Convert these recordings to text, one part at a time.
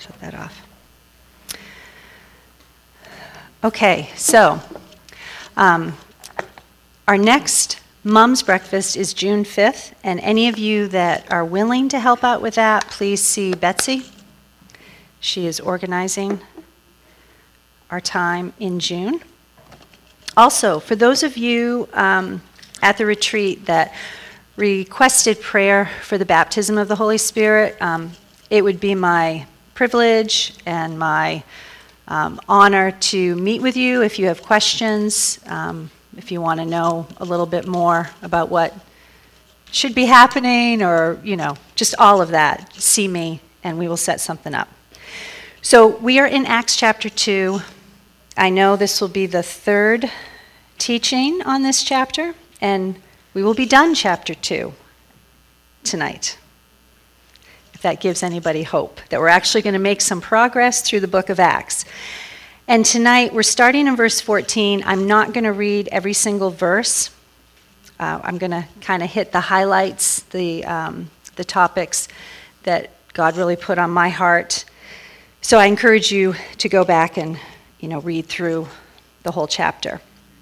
shut that off. Okay, so our next Mom's Breakfast is June 5th, and any of you that are willing to help out with that, please see Betsy. She is organizing our time in June. Also, for those of you at the retreat that requested prayer for the baptism of the Holy Spirit, it would be my privilege and my honor to meet with you if you have questions, if you want to know a little bit more about what should be happening, or, just all of that. See me, and we will set something up. So we are in Acts chapter 2. I know this will be the third teaching on this chapter, and we will be done chapter 2 tonight. If that gives anybody hope that we're actually going to make some progress through the book of Acts. And tonight we're starting in verse 14. I'm not going to read every single verse. I'm going to kind of hit the highlights, the topics that God really put on my heart. So I encourage you to go back and read through the whole chapter.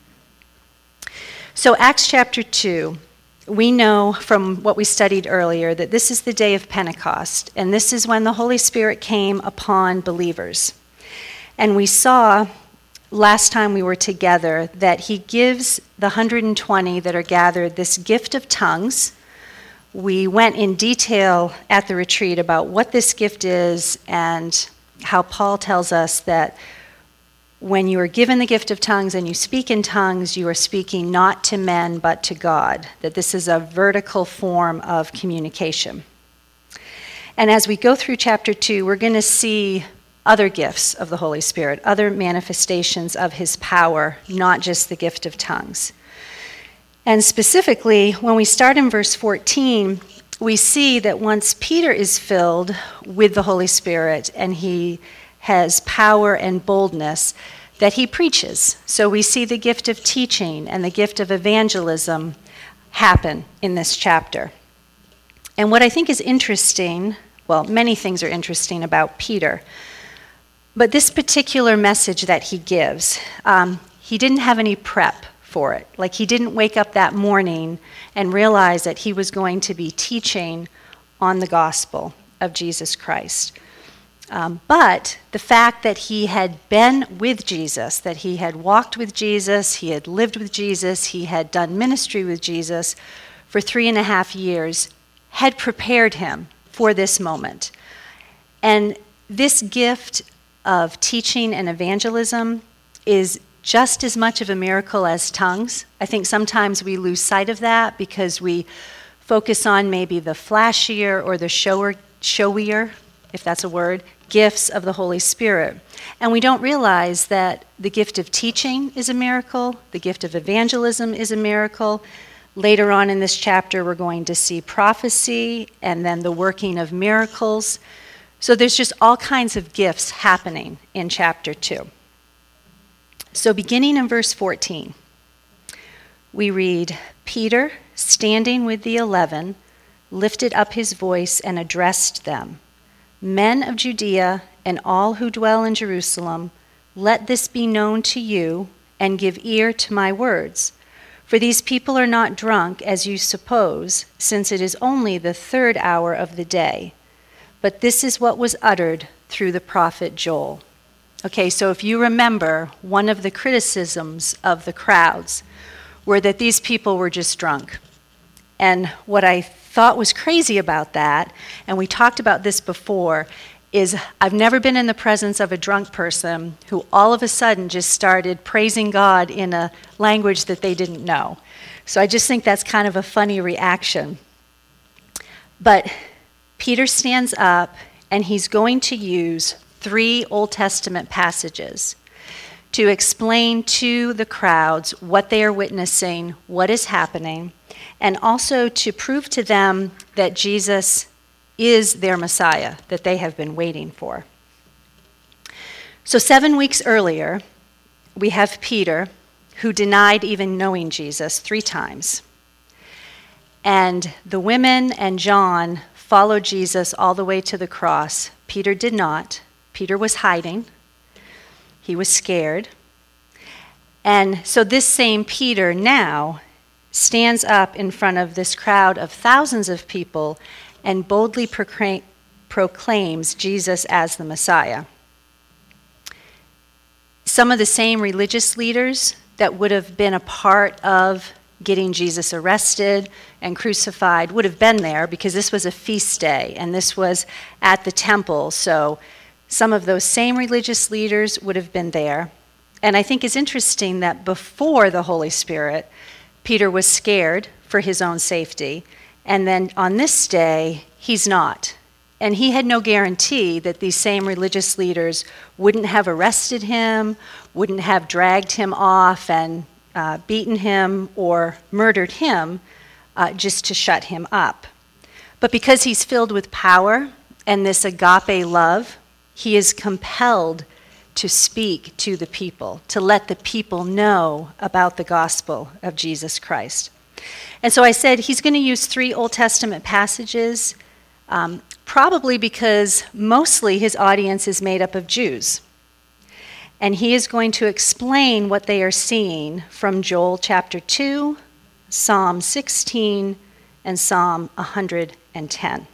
So Acts chapter 2, we know from what we studied earlier that this is the day of Pentecost, and this is when the Holy Spirit came upon believers. And we saw last time we were together that he gives the 120 that are gathered this gift of tongues. We went in detail at the retreat about what this gift is and how Paul tells us that when you are given the gift of tongues and you speak in tongues, you are speaking not to men but to God, that this is a vertical form of communication. And as we go through chapter 2, we're going to see other gifts of the Holy Spirit, other manifestations of his power, not just the gift of tongues. And specifically, when we start in verse 14, we see that once Peter is filled with the Holy Spirit and he has power and boldness, that he preaches. So we see the gift of teaching and the gift of evangelism happen in this chapter. And what I think is interesting, well, many things are interesting about Peter, but this particular message that he gives, he didn't have any prep for it. Like, he didn't wake up that morning and realize that he was going to be teaching on the gospel of Jesus Christ. But the fact that he had been with Jesus, that he had walked with Jesus, he had lived with Jesus, he had done ministry with Jesus for 3.5 years, had prepared him for this moment. And this gift of teaching and evangelism is just as much of a miracle as tongues. I think sometimes we lose sight of that because we focus on maybe the flashier or the showier, if that's a word, gifts of the Holy Spirit. And we don't realize that the gift of teaching is a miracle, the gift of evangelism is a miracle. Later on in this chapter, we're going to see prophecy and then the working of miracles. So there's just all kinds of gifts happening in chapter 2. So beginning in verse 14, we read, Peter, standing with the 11, lifted up his voice and addressed them. Men of Judea and all who dwell in Jerusalem, let this be known to you, and give ear to my words. For these people are not drunk, as you suppose, since it is only the 3rd hour of the day. But this is what was uttered through the prophet Joel. Okay, so if you remember, one of the criticisms of the crowds were that these people were just drunk. And what I thought was crazy about that, and we talked about this before, is I've never been in the presence of a drunk person who all of a sudden just started praising God in a language that they didn't know. So I just think that's kind of a funny reaction. But Peter stands up, and he's going to use 3 Old Testament passages to explain to the crowds what they are witnessing, what is happening, and also to prove to them that Jesus is their Messiah that they have been waiting for. So 7 weeks earlier, we have Peter, who denied even knowing Jesus 3 times. And the women and John followed Jesus all the way to the cross. Peter did not, Peter was hiding. He was scared. And so this same Peter now stands up in front of this crowd of thousands of people and boldly proclaims Jesus as the Messiah. Some of the same religious leaders that would have been a part of getting Jesus arrested and crucified would have been there, because this was a feast day and this was at the temple. So some of those same religious leaders would have been there. And I think it's interesting that before the Holy Spirit, Peter was scared for his own safety. And then on this day, he's not. And he had no guarantee that these same religious leaders wouldn't have arrested him, wouldn't have dragged him off and beaten him or murdered him just to shut him up. But because he's filled with power and this agape love, he is compelled to speak to the people, to let the people know about the gospel of Jesus Christ. And so I said he's going to use 3 Old Testament passages, probably because mostly his audience is made up of Jews. And he is going to explain what they are seeing from Joel chapter 2, Psalm 16, and Psalm 110.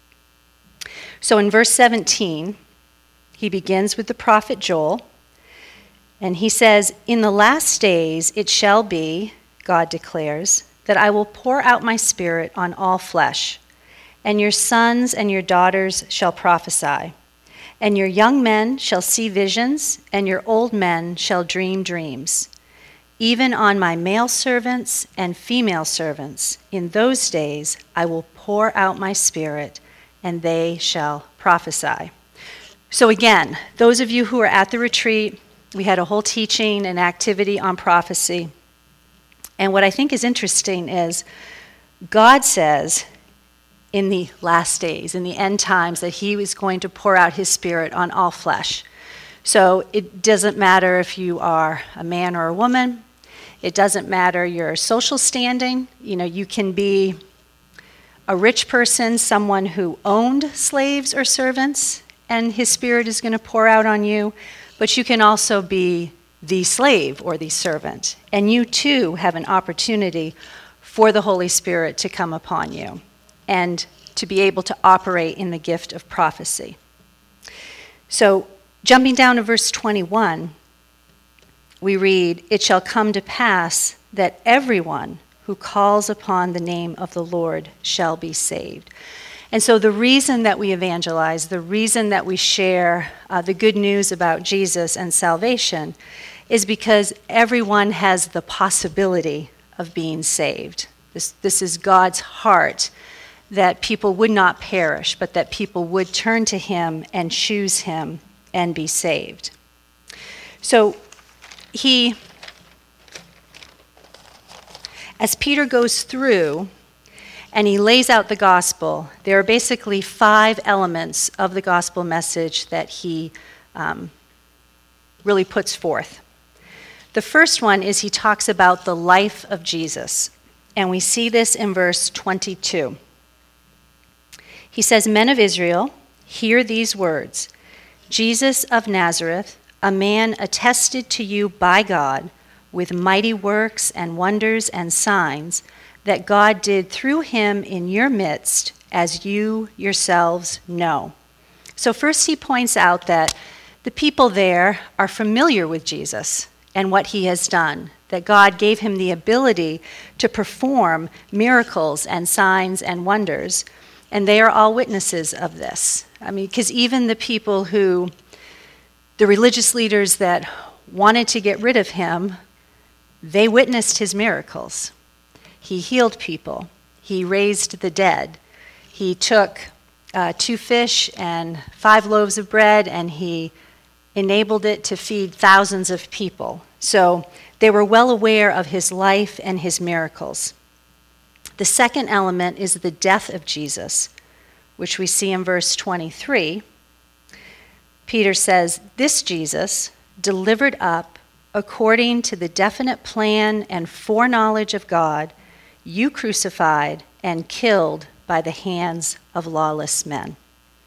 So in verse 17, he begins with the prophet Joel, and he says, "In the last days it shall be, God declares, that I will pour out my spirit on all flesh, and your sons and your daughters shall prophesy, and your young men shall see visions, and your old men shall dream dreams. Even on my male servants and female servants, in those days I will pour out my spirit, and they shall prophesy." So again, those of you who were at the retreat, we had a whole teaching and activity on prophecy. And what I think is interesting is God says in the last days, in the end times, that he was going to pour out his spirit on all flesh. So it doesn't matter if you are a man or a woman. It doesn't matter your social standing. You can be a rich person, someone who owned slaves or servants, and his spirit is going to pour out on you. But you can also be the slave or the servant. And you too have an opportunity for the Holy Spirit to come upon you and to be able to operate in the gift of prophecy. So jumping down to verse 21, we read, "It shall come to pass that everyone who calls upon the name of the Lord shall be saved." And so the reason that we evangelize, the reason that we share the good news about Jesus and salvation is because everyone has the possibility of being saved. This is God's heart, that people would not perish, but that people would turn to him and choose him and be saved. So as Peter goes through and he lays out the gospel, there are basically 5 elements of the gospel message that he really puts forth. The first one is he talks about the life of Jesus, and we see this in verse 22. He says, "Men of Israel, hear these words. Jesus of Nazareth, a man attested to you by God with mighty works and wonders and signs that God did through him in your midst, as you yourselves know." So first he points out that the people there are familiar with Jesus and what he has done, that God gave him the ability to perform miracles and signs and wonders, and they are all witnesses of this. Because even the people the religious leaders that wanted to get rid of him, they witnessed his miracles. He healed people. He raised the dead. He took 2 fish and 5 loaves of bread, and he enabled it to feed thousands of people. So they were well aware of his life and his miracles. The second element is the death of Jesus, which we see in verse 23. Peter says, "This Jesus, delivered up according to the definite plan and foreknowledge of God, you crucified and killed by the hands of lawless men."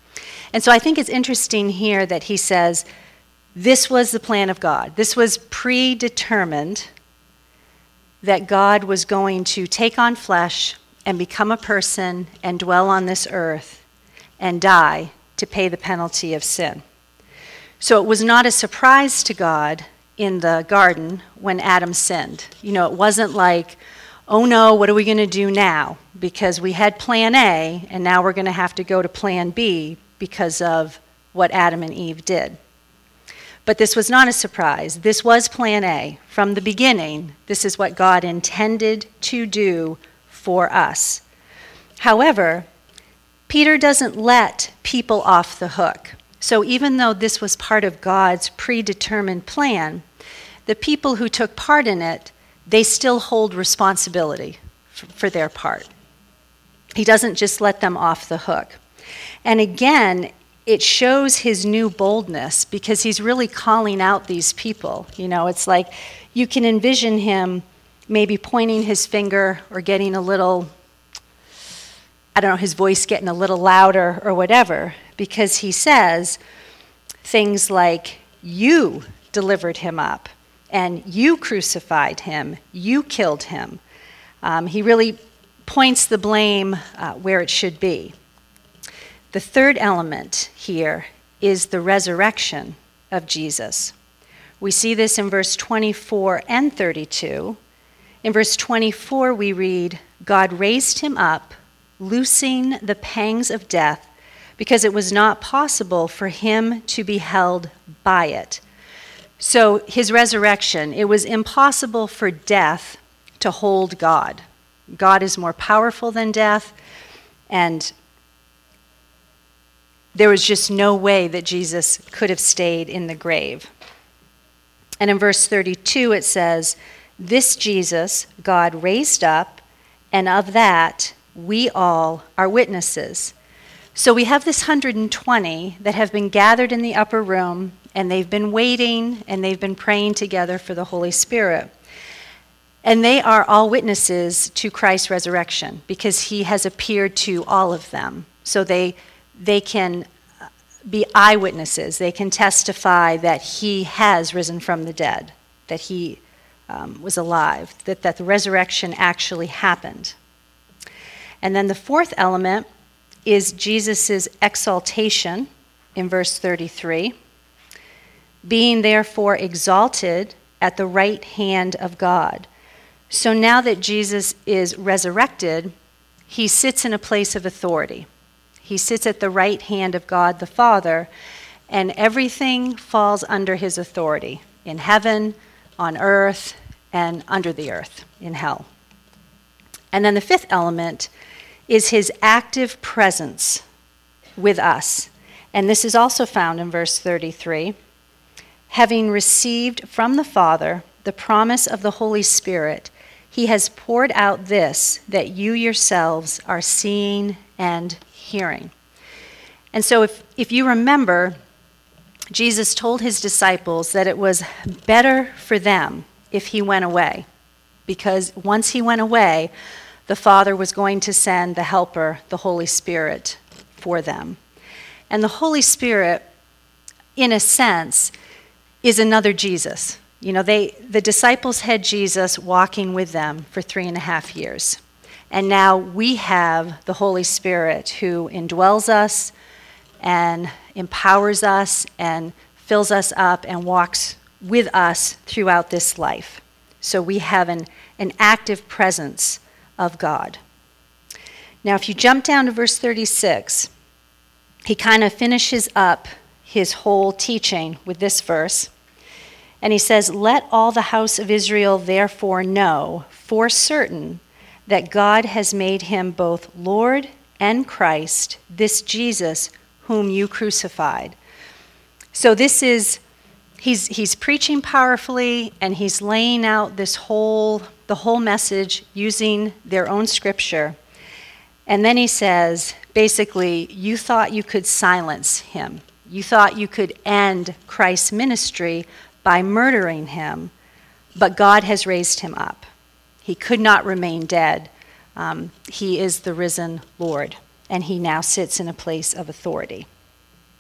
And so I think it's interesting here that he says, this was the plan of God. This was predetermined that God was going to take on flesh and become a person and dwell on this earth and die to pay the penalty of sin. So it was not a surprise to God in the garden when Adam sinned. You know, it wasn't like, oh no, what are we going to do now? Because we had plan A, and now we're going to have to go to plan B because of what Adam and Eve did. But this was not a surprise. This was plan A. From the beginning, this is what God intended to do for us. However, Peter doesn't let people off the hook. So even though this was part of God's predetermined plan, the people who took part in it, they still hold responsibility for their part. He doesn't just let them off the hook. And again, it shows his new boldness because he's really calling out these people. You know, it's like you can envision him maybe pointing his finger or getting a little, I don't know, his voice getting a little louder or whatever, because he says things like, you delivered him up, and you crucified him, you killed him. He really points the blame where it should be. The third element here is the resurrection of Jesus. We see this in verse 24 and 32. In verse 24 we read, God raised him up, loosing the pangs of death, because it was not possible for him to be held by it. So his resurrection, it was impossible for death to hold God. God is more powerful than death, and there was just no way that Jesus could have stayed in the grave. And in verse 32 it says, this Jesus God raised up, and of that we all are witnesses. So we have this 120 that have been gathered in the upper room, and they've been waiting, and they've been praying together for the Holy Spirit. And they are all witnesses to Christ's resurrection because he has appeared to all of them. So they can be eyewitnesses. They can testify that he has risen from the dead, that he was alive, that the resurrection actually happened. And then the fourth element is Jesus' exaltation in verse 33. Being therefore exalted at the right hand of God. So now that Jesus is resurrected, he sits in a place of authority. He sits at the right hand of God the Father, and everything falls under his authority in heaven, on earth, and under the earth, in hell. And then the fifth element is his active presence with us. And this is also found in verse 33. Having received from the Father the promise of the Holy Spirit, he has poured out this that you yourselves are seeing and hearing. And so if you remember, Jesus told his disciples that it was better for them if he went away, because once he went away, the Father was going to send the Helper, the Holy Spirit, for them. And the Holy Spirit, in a sense, is another Jesus. You know, the disciples had Jesus walking with them for 3.5 years. And now we have the Holy Spirit who indwells us and empowers us and fills us up and walks with us throughout this life. So we have an active presence of God. Now, if you jump down to verse 36, he kind of finishes up his whole teaching with this verse. And he says, let all the house of Israel therefore know for certain that God has made him both Lord and Christ, this Jesus whom you crucified. So this is, he's preaching powerfully, and he's laying out the whole message using their own scripture. And then he says, basically, you thought you could silence him. You thought you could end Christ's ministry by murdering him, but God has raised him up. He could not remain dead. He is the risen Lord, and he now sits in a place of authority.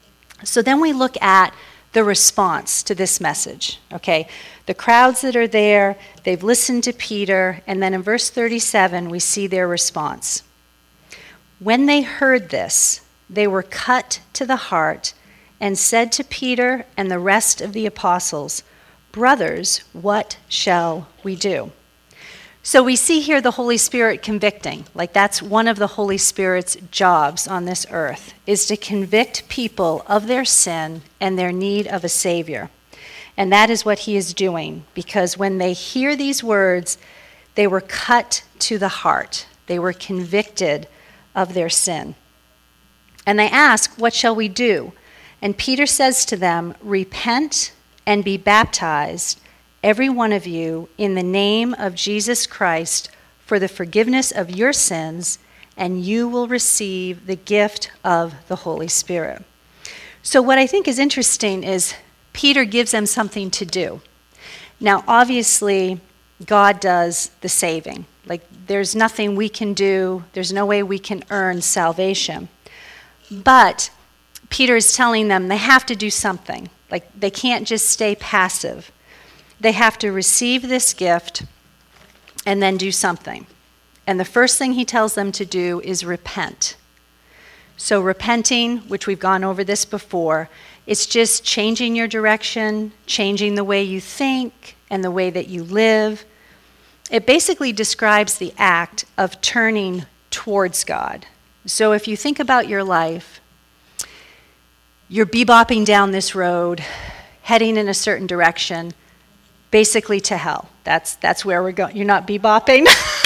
So then we look at the response to this message, okay? The crowds that are there, they've listened to Peter, and then in verse 37, we see their response. When they heard this, they were cut to the heart and said to Peter and the rest of the apostles, "Brothers, what shall we do?" So we see here the Holy Spirit convicting. Like that's one of the Holy Spirit's jobs on this earth, is to convict people of their sin and their need of a Savior. And that is what he is doing, because when they hear these words, they were cut to the heart. They were convicted of their sin. And they ask, "What shall we do?" And Peter says to them, "Repent and be baptized, every one of you, in the name of Jesus Christ for the forgiveness of your sins, and you will receive the gift of the Holy Spirit." So what I think is interesting is Peter gives them something to do. Now, obviously, God does the saving. Like, there's nothing we can do. There's no way we can earn salvation. But Peter is telling them they have to do something. Like, they can't just stay passive. They have to receive this gift and then do something. And the first thing he tells them to do is repent. So repenting, which we've gone over this before, it's just changing your direction, changing the way you think and the way that you live. It basically describes the act of turning towards God. So if you think about your life, you're bebopping down this road, heading in a certain direction, basically to hell. That's where we're going. You're not bebopping?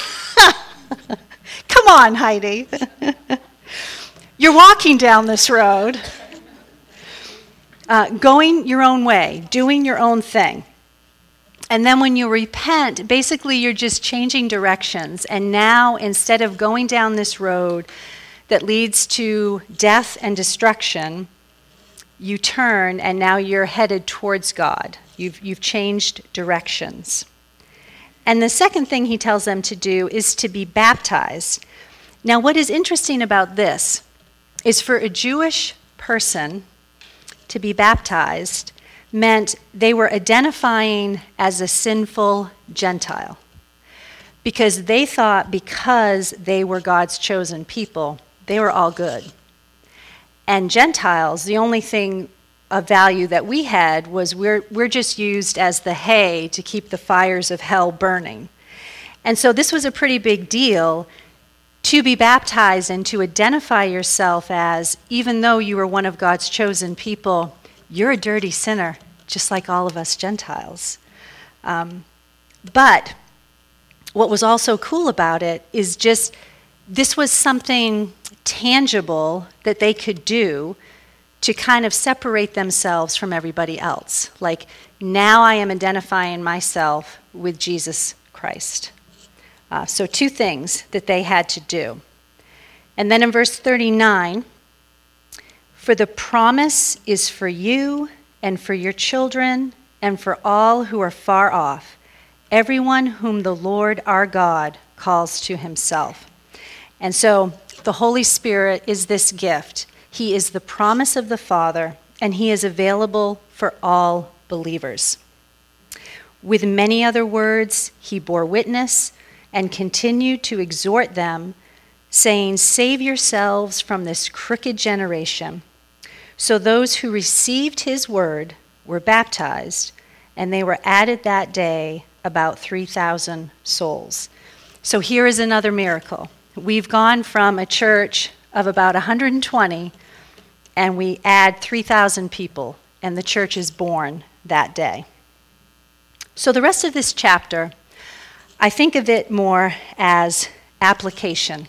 Come on, Heidi. You're walking down this road, going your own way, doing your own thing. And then when you repent, basically you're just changing directions. And now, instead of going down this road that leads to death and destruction, you turn and now you're headed towards God. You've changed directions. And the second thing he tells them to do is to be baptized. Now, what is interesting about this is for a Jewish person to be baptized meant they were identifying as a sinful Gentile, because they thought because they were God's chosen people, they were all good. And Gentiles, the only thing of value that we had was we're just used as the hay to keep the fires of hell burning. And so this was a pretty big deal to be baptized and to identify yourself as, even though you were one of God's chosen people, you're a dirty sinner, just like all of us Gentiles. But what was also cool about it is just this was something tangible that they could do to kind of separate themselves from everybody else. Like, now I am identifying myself with Jesus Christ. So two things that they had to do. And then in verse 39, "For the promise is for you and for your children and for all who are far off, everyone whom the Lord our God calls to himself." And so the Holy Spirit is this gift. He is the promise of the Father, and he is available for all believers. With many other words, he bore witness and continued to exhort them, saying, "Save yourselves from this crooked generation." So those who received his word were baptized, and they were added that day about 3,000 souls. So here is another miracle. We've gone from a church of about 120, and we add 3,000 people, and the church is born that day. So the rest of this chapter, I think of it more as application.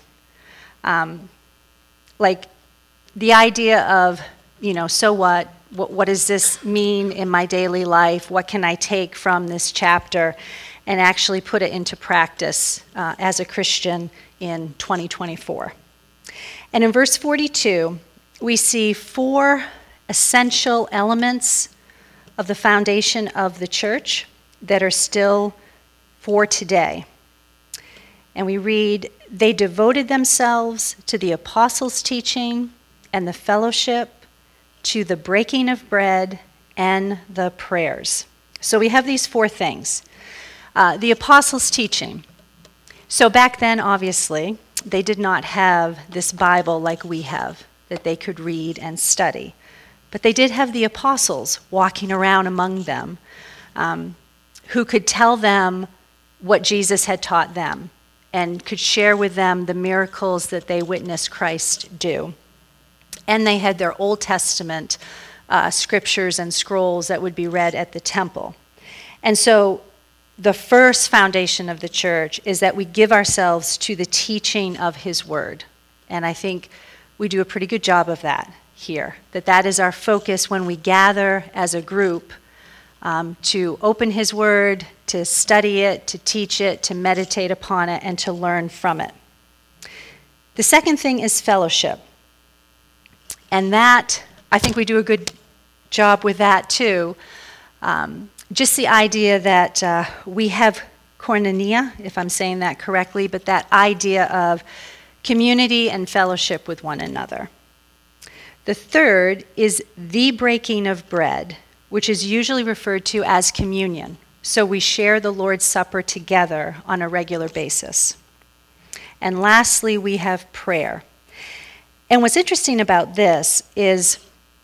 Like the idea of, so what? What does this mean in my daily life? What can I take from this chapter and actually put it into practice as a Christian in 2024? And in verse 42, we see 4 essential elements of the foundation of the church that are still for today. And we read, "They devoted themselves to the apostles' teaching and the fellowship, to the breaking of bread, and the prayers. So we have these four things. The apostles' teaching. So back then, obviously, they did not have this Bible like we have, that they could read and study. But they did have the apostles walking around among them, who could tell them what Jesus had taught them and could share with them the miracles that they witnessed Christ do. And they had their Old Testament scriptures and scrolls that would be read at the temple. And so the first foundation of the church is that we give ourselves to the teaching of his word. And I think we do a pretty good job of that here, that is our focus when we gather as a group, to open his word, to study it, to teach it, to meditate upon it, and to learn from it. The second thing is fellowship. And that, I think we do a good job with that too. Just the idea that we have koinonia, if I'm saying that correctly, but that idea of community and fellowship with one another. The third is the breaking of bread, which is usually referred to as communion. So we share the Lord's Supper together on a regular basis. And lastly, we have prayer. And what's interesting about this is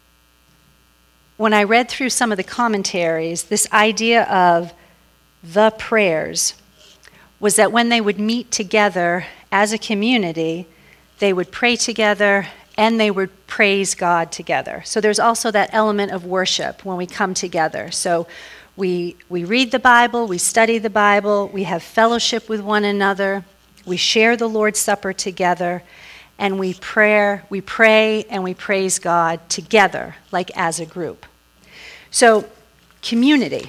when I read through some of the commentaries, this idea of the prayers was that when they would meet together as a community, they would pray together and they would praise God together. So there's also that element of worship when we come together. So we read the Bible, we study the Bible, we have fellowship with one another, we share the Lord's Supper together, and we pray and we praise God together, like as a group. So, community.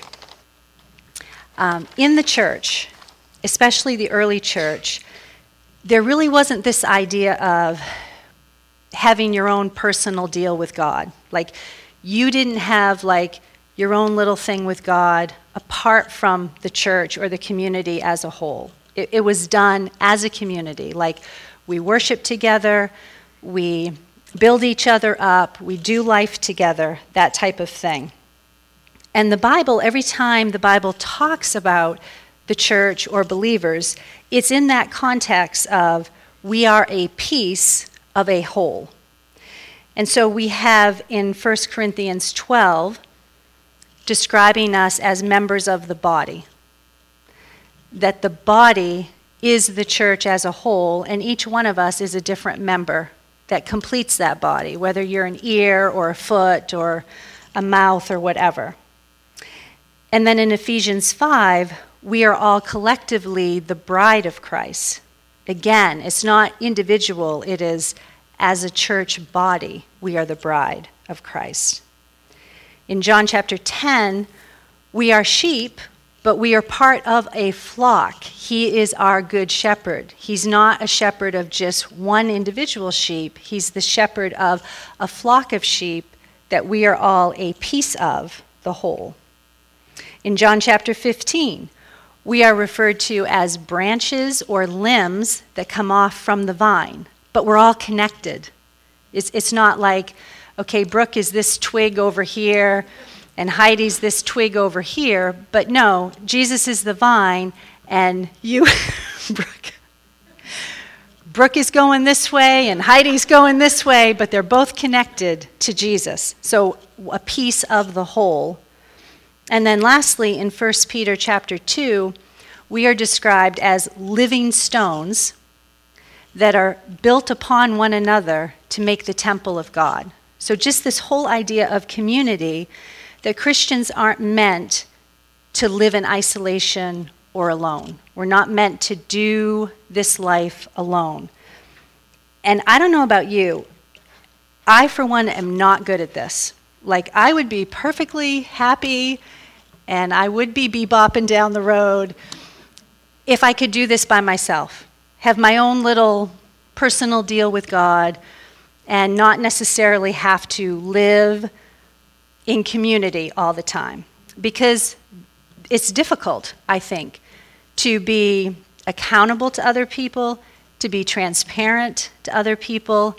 In the church, especially the early church, there really wasn't this idea of having your own personal deal with God. Like, you didn't have like your own little thing with God apart from the church or the community as a whole. It was done as a community. Like, we worship together, we build each other up, we do life together, that type of thing. And the Bible, every time the Bible talks about the church or believers, it's in that context of we are a piece of a whole. And so we have in 1 Corinthians 12 describing us as members of the body. That the body is the church as a whole, and each one of us is a different member that completes that body, whether you're an ear or a foot or a mouth or whatever. And then in Ephesians 5, we are all collectively the bride of Christ. Again, it's not individual, it is as a church body, we are the bride of Christ. In John chapter 10, we are sheep, but we are part of a flock. He is our good shepherd. He's not a shepherd of just one individual sheep. He's the shepherd of a flock of sheep that we are all a piece of, the whole. In John chapter 15, we are referred to as branches or limbs that come off from the vine, but we're all connected. It's not like, okay, Brooke is this twig over here, and Heidi's this twig over here, but no, Jesus is the vine, and you, Brooke is going this way, and Heidi's going this way, but they're both connected to Jesus. So a piece of the whole. And then lastly, in 1 Peter chapter 2, we are described as living stones that are built upon one another to make the temple of God. So just this whole idea of community, that Christians aren't meant to live in isolation or alone. We're not meant to do this life alone. And I don't know about you, I for one am not good at this. Like, I would be perfectly happy and I would be bebopping down the road if I could do this by myself, have my own little personal deal with God and not necessarily have to live in community all the time. Because it's difficult, I think, to be accountable to other people, to be transparent to other people,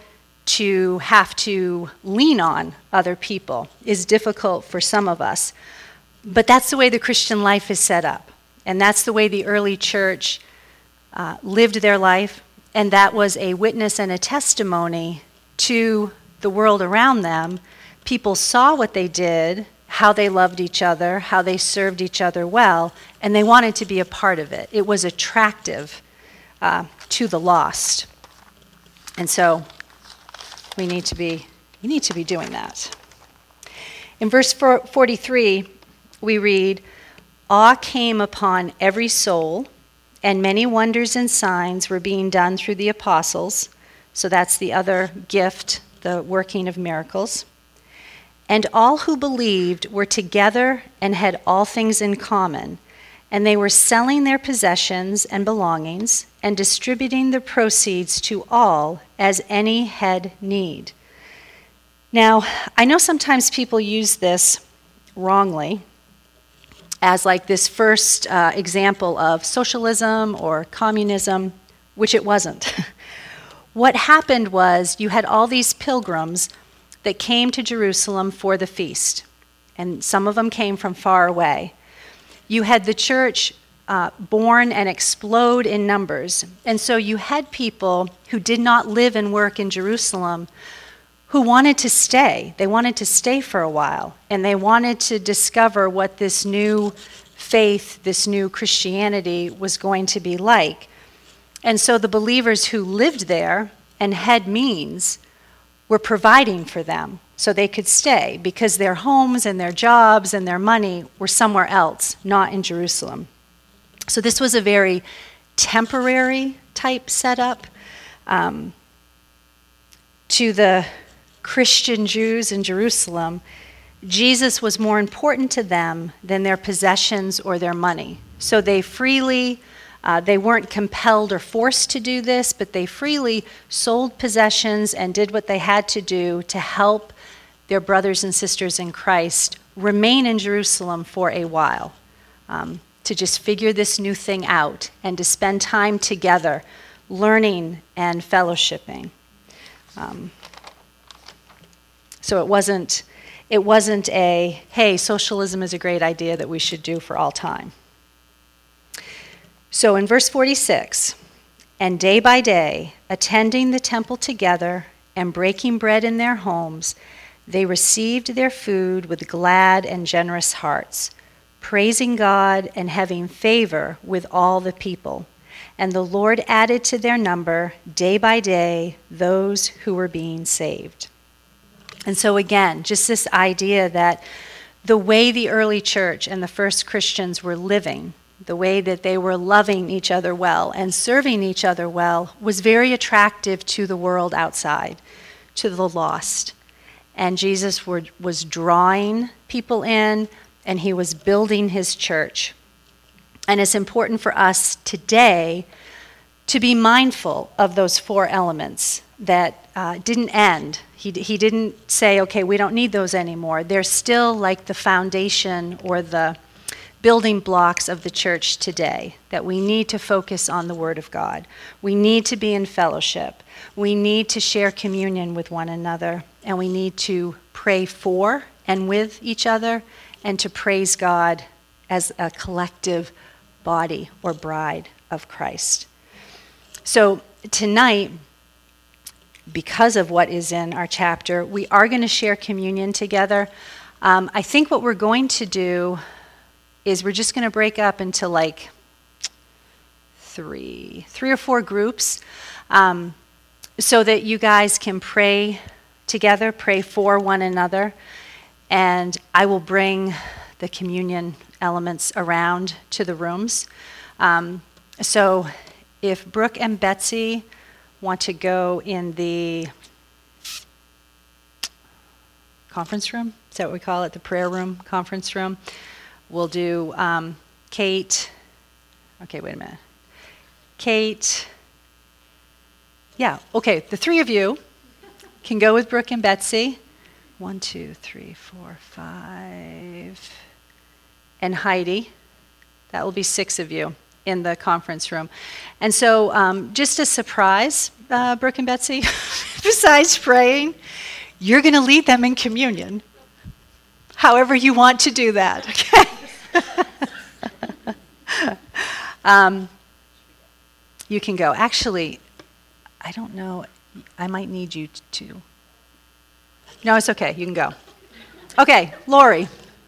to have to lean on other people is difficult for some of us. But that's the way the Christian life is set up. And that's the way the early church lived their life. And that was a witness and a testimony to the world around them. People saw what they did, how they loved each other, how they served each other well, and they wanted to be a part of it. It was attractive to the lost. And so we need to be doing that. In verse 43, we read, "Awe came upon every soul, and many wonders and signs were being done through the apostles." So that's the other gift, the working of miracles. "And all who believed were together and had all things in common, and they were selling their possessions and belongings and distributing the proceeds to all as any had need." Now, I know sometimes people use this wrongly as like this first example of socialism or communism, which it wasn't. What happened was you had all these pilgrims that came to Jerusalem for the feast, and some of them came from far away. You had the church born and explode in numbers, and so you had people who did not live and work in Jerusalem who wanted to stay. They wanted to stay for a while, and they wanted to discover what this new faith, this new Christianity was going to be like. And so the believers who lived there and had means were providing for them so they could stay, because their homes and their jobs and their money were somewhere else, not in Jerusalem. So this was a very temporary type setup. To the Christian Jews in Jerusalem, Jesus was more important to them than their possessions or their money. So they freely, they weren't compelled or forced to do this, but they freely sold possessions and did what they had to do to help their brothers and sisters in Christ remain in Jerusalem for a while, to just figure this new thing out and to spend time together learning and fellowshipping. So it wasn't a, hey, socialism is a great idea that we should do for all time. So in verse 46, "And day by day, attending the temple together and breaking bread in their homes, they received their food with glad and generous hearts, praising God and having favor with all the people. And the Lord added to their number day by day those who were being saved." And so again, just this idea that the way the early church and the first Christians were living, the way that they were loving each other well and serving each other well, was very attractive to the world outside, to the lost. And Jesus was drawing people in, and he was building his church. And it's important for us today to be mindful of those four elements that didn't end. He didn't say, okay, we don't need those anymore. They're still like the foundation or the building blocks of the church today, that we need to focus on the Word of God. We need to be in fellowship. We need to share communion with one another, and we need to pray for and with each other, and to praise God as a collective body or bride of Christ. So tonight, because of what is in our chapter, we are going to share communion together. I think what we're going to do is we're just going to break up into like three or four groups, so that you guys can pray together, pray for one another, and I will bring the communion elements around to the rooms. So if Brooke and Betsy want to go in the conference room, is that what we call it, the prayer room, conference room? We'll do Kate, okay, wait a minute. Kate, yeah, okay, the three of you can go with Brooke and Betsy. 1, 2, 3, 4, 5, and Heidi. That will be 6 of you. in the conference room. And so just a surprise, Brooke and Betsy, besides praying, you're going to lead them in communion, however you want to do that, okay? You can go. Actually, I don't know. I might need you to. No, it's okay. You can go. Okay, Lori.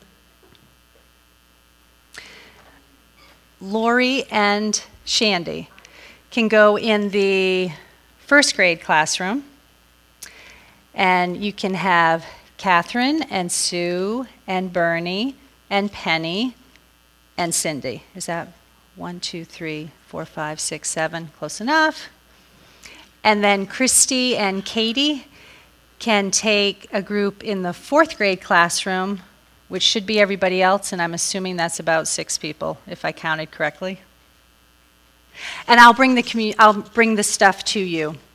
Lori and Shandy can go in the first grade classroom, and you can have Catherine and Sue and Bernie and Penny and Cindy. Is that 1, 2, 3, 4, 5, 6, 7? Close enough. And then Christy and Katie can take a group in the fourth grade classroom, which should be everybody else, and I'm assuming that's about 6 people, if I counted correctly. And I'll bring the stuff to you.